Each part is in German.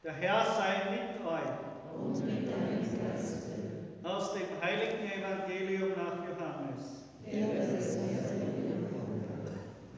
Der Herr sei mit euch. Und mit deinem Geiste. Aus dem heiligen Evangelium nach Johannes. Ehre sei dir, Gott.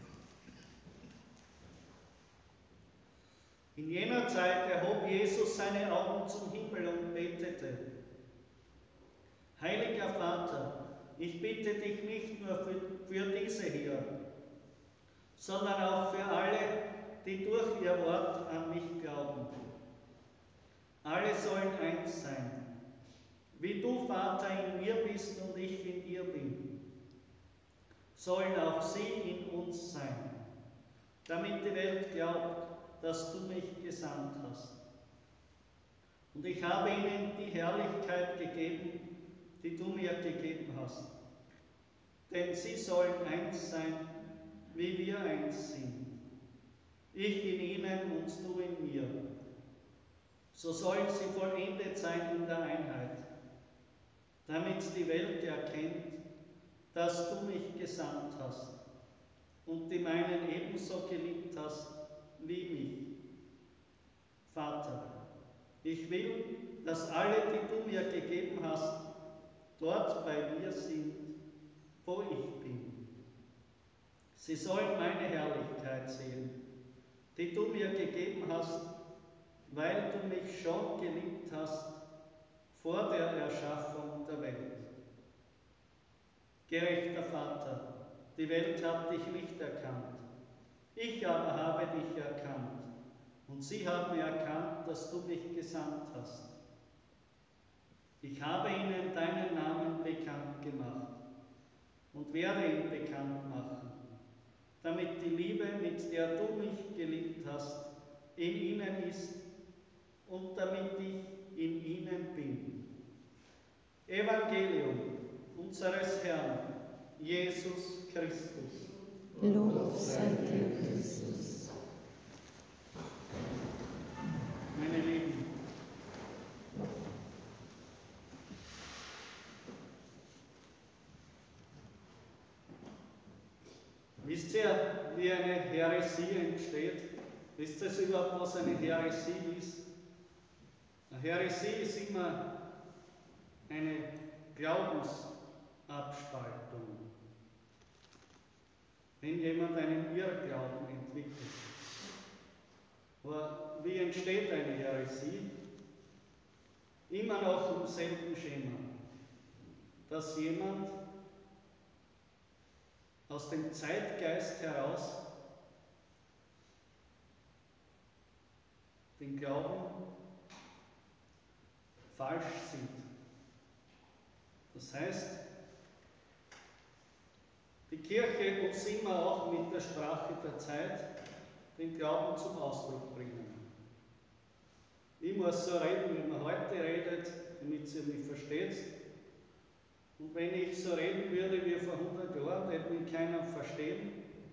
In jener Zeit erhob Jesus seine Augen zum Himmel und betete: Heiliger Vater, ich bitte dich nicht nur für diese hier, sondern auch für alle, die durch ihr Wort an mich glauben. Alle sollen eins sein, wie du, Vater, in mir bist und ich in dir bin. Sollen auch sie in uns sein, damit die Welt glaubt, dass du mich gesandt hast. Und ich habe ihnen die Herrlichkeit gegeben, die du mir gegeben hast. Denn sie sollen eins sein, wie wir eins sind. Ich in ihnen und du in mir. So sollen sie vollendet sein in der Einheit, damit die Welt erkennt, dass du mich gesandt hast und die meinen ebenso geliebt hast wie mich. Vater, ich will, dass alle, die du mir gegeben hast, dort bei mir sind, wo ich bin. Sie sollen meine Herrlichkeit sehen, die du mir gegeben hast, weil du mich schon geliebt hast vor der Erschaffung der Welt. Gerechter Vater, die Welt hat dich nicht erkannt, ich aber habe dich erkannt, und sie haben erkannt, dass du mich gesandt hast. Ich habe ihnen deinen Namen bekannt gemacht und werde ihn bekannt machen, damit die Liebe, mit der du mich geliebt hast, in ihnen ist und damit ich in ihnen bin. Evangelium unseres Herrn, Jesus Christus. Lob sei dir, Christus. Meine Lieben, wisst ihr, wie eine Häresie entsteht? Wisst ihr überhaupt, was eine Häresie ist? Eine Häresie ist immer eine Glaubensabspaltung. Wenn jemand einen Irrglauben entwickelt. Aber wie entsteht eine Häresie? Immer noch im selben Schema, dass jemand aus dem Zeitgeist heraus den Glauben falsch sieht. Das heißt, die Kirche muss immer auch mit der Sprache der Zeit den Glauben zum Ausdruck bringen. Ich muss so reden, wie man heute redet, damit ihr mich versteht. Und wenn ich so reden würde wie vor 100 Jahren, hätte mich keiner verstehen.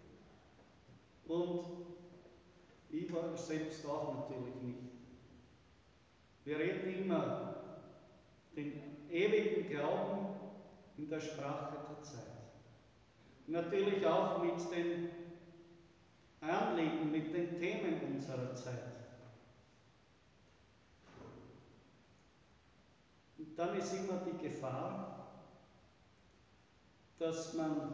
Und ich war selbst auch natürlich nicht. Wir reden immer den ewigen Glauben in der Sprache der Zeit. Natürlich auch mit den Anliegen, mit den Themen unserer Zeit. Und dann ist immer die Gefahr, dass man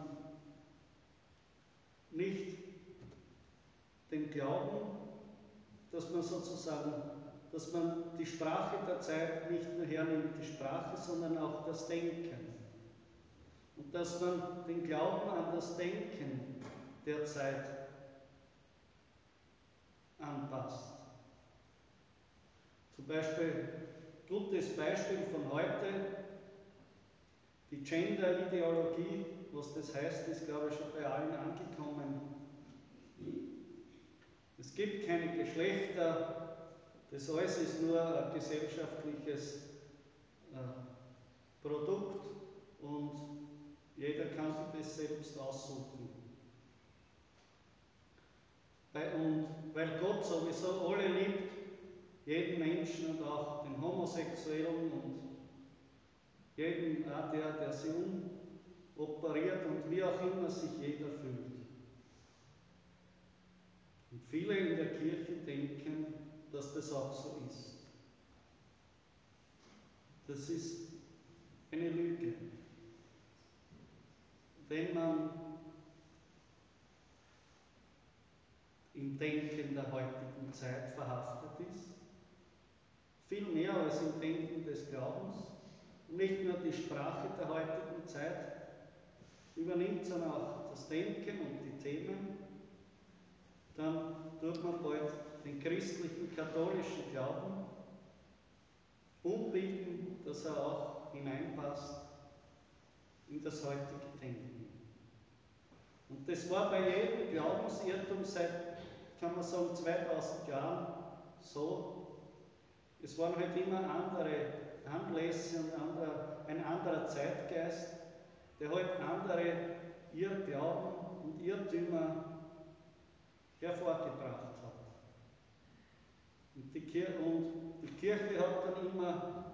nicht den Glauben, dass man sozusagen, dass man die Sprache der Zeit nicht nur hernimmt, die Sprache, sondern auch das Denken. Und dass man den Glauben an das Denken der Zeit anpasst. Zum Beispiel, gutes Beispiel von heute, die Gender-Ideologie, was das heißt, ist, glaube ich, schon bei allen angekommen. Es gibt keine Geschlechter, das alles ist nur ein gesellschaftliches Produkt und jeder kann sich das selbst aussuchen. Und weil Gott sowieso alle liebt, jeden Menschen und auch den Homosexuellen und jeden, auch der sich umoperiert und wie auch immer sich jeder fühlt. Und viele in der Kirche denken, dass das auch so ist. Das ist eine Lüge. Wenn man im Denken der heutigen Zeit verhaftet ist, viel mehr als im Denken des Glaubens, nicht nur die Sprache der heutigen Zeit übernimmt, sondern auch das Denken und die Themen, dann tut man bald den christlichen, katholischen Glauben umbiegen, dass er auch hineinpasst in das heutige Denken. Und das war bei jedem Glaubensirrtum seit, kann man sagen, 2000 Jahren so. Es waren halt immer andere Anlässe und ein anderer Zeitgeist, der halt andere Irrglauben und Irrtümer hervorgebracht hat. Und die Kirche hat dann immer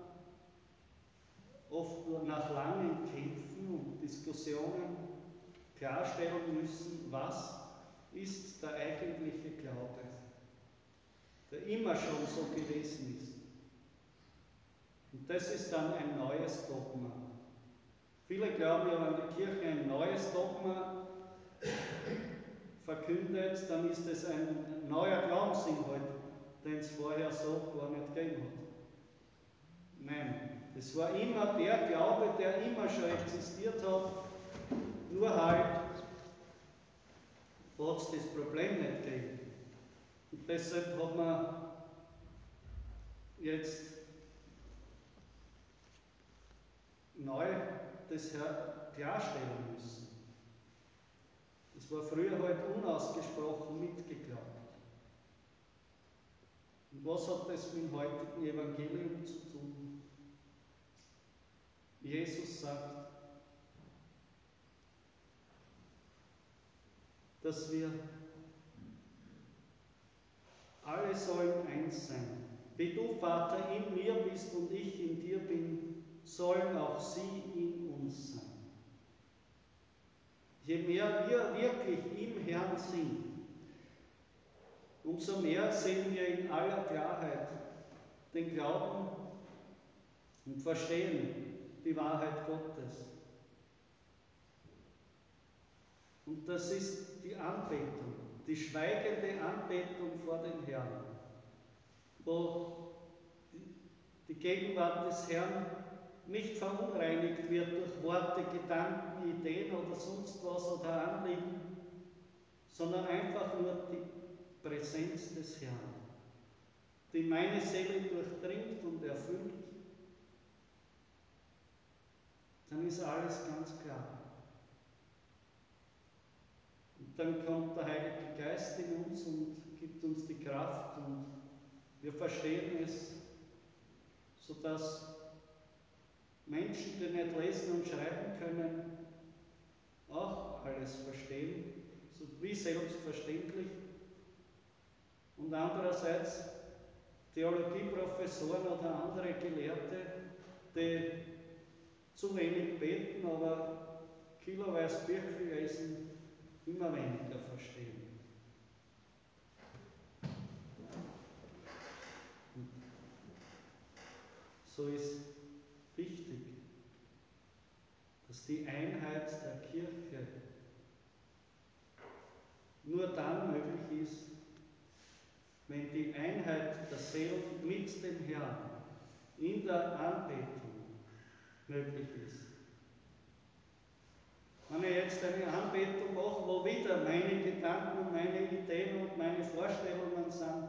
oft nur nach langen Kämpfen und Diskussionen klarstellen müssen, was ist der eigentliche Glaube, der immer schon so gewesen ist. Und das ist dann ein neues Dogma. Viele glauben ja, wenn die Kirche ein neues Dogma verkündet, dann ist es ein neuer Glaubensinhalt, den es vorher so gar nicht gegeben hat. Nein, es war immer der Glaube, der immer schon existiert hat, nur halt hat es das Problem nicht gegeben. Und deshalb hat man jetzt neu das klarstellen müssen. Es war früher halt unausgesprochen mitgeglaubt. Und was hat das mit dem heutigen Evangelium zu tun? Jesus sagt, dass wir alle sollen eins sein. Wie du, Vater, in mir bist und ich in dir bin, sollen auch sie in uns sein. Je mehr wir wirklich im Herrn sind, umso mehr sehen wir in aller Klarheit den Glauben und verstehen die Wahrheit Gottes. Und das ist die Anbetung, die schweigende Anbetung vor dem Herrn, wo die Gegenwart des Herrn nicht verunreinigt wird durch Worte, Gedanken, Ideen oder sonst was oder Anliegen, sondern einfach nur die Präsenz des Herrn, die meine Seele durchdringt und erfüllt, dann ist alles ganz klar. Und dann kommt der Heilige Geist in uns und gibt uns die Kraft und wir verstehen es, sodass Menschen, die nicht lesen und schreiben können, auch alles verstehen, so wie selbstverständlich. Und andererseits Theologieprofessoren oder andere Gelehrte, die zu wenig beten, aber kiloweise Bücher lesen, immer weniger verstehen. Und so ist wichtig, dass die Einheit der Kirche nur dann möglich ist, wenn die Einheit der Seelen mit dem Herrn in der Anbetung möglich ist. Wenn ich jetzt eine Anbetung mache, wo wieder meine Gedanken und meine Ideen und meine Vorstellungen sind,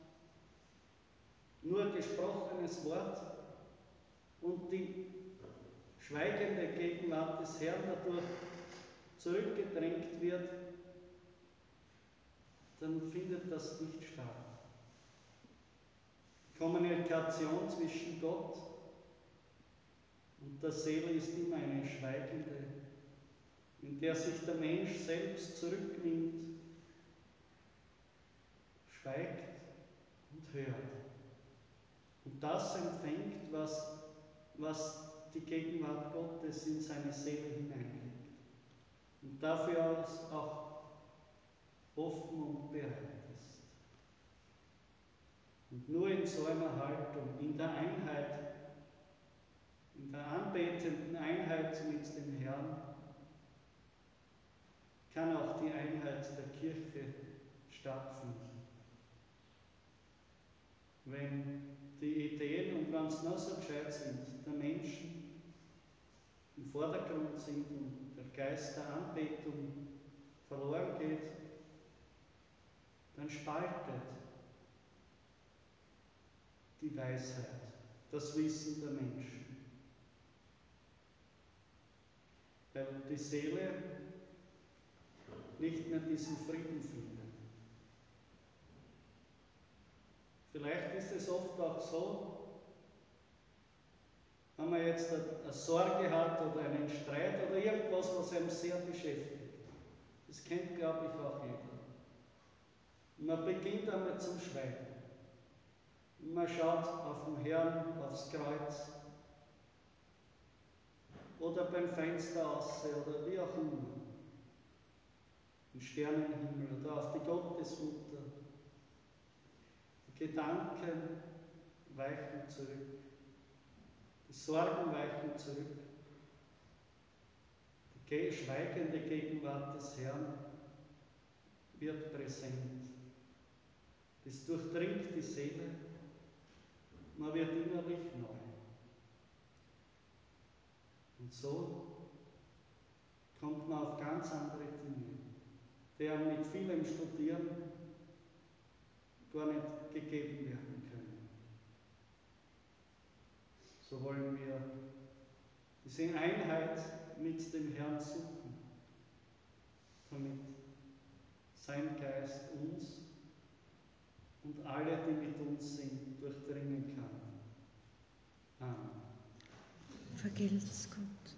nur gesprochenes Wort und die schweigende Gegenwart des Herrn dadurch zurückgedrängt wird, dann findet das nicht statt. Die Kommunikation zwischen Gott und der Seele ist immer eine schweigende, in der sich der Mensch selbst zurücknimmt, schweigt und hört. Und das empfängt, was die Gegenwart Gottes in seine Seele hineinlegt. Und dafür auch offen und bereit ist. Und in so einer Haltung, in der Einheit, in der anbetenden Einheit mit dem Herrn, kann auch die Einheit der Kirche stattfinden. Wenn die Ideen, und wenn es noch so gescheit sind, der Menschen im Vordergrund sind und der Geist der Anbetung verloren geht, dann spaltet die Weisheit das Wissen der Menschen. Weil die Seele nicht mehr diesen Frieden findet. Vielleicht ist es oft auch so, wenn man jetzt eine Sorge hat oder einen Streit oder irgendwas, was einem sehr beschäftigt. Das kennt, glaube ich, auch jeder. Und man beginnt einmal zum Schweigen. Und man schaut auf den Herrn, aufs Kreuz oder beim Fenster aus oder wie auch immer. Im Sternenhimmel oder auf die Gottesmutter. Die Gedanken weichen zurück. Die Sorgen weichen zurück. Die schweigende Gegenwart des Herrn wird präsent. Das durchdringt die Seele. Man wird innerlich neu. Und so kommt man auf ganz andere Dinge, die einem mit vielem Studieren gar nicht gegeben werden können. So wollen wir diese Einheit mit dem Herrn suchen, damit sein Geist uns und alle, die mit uns sind, durchdringen kann. Amen. Vergelt's Gott.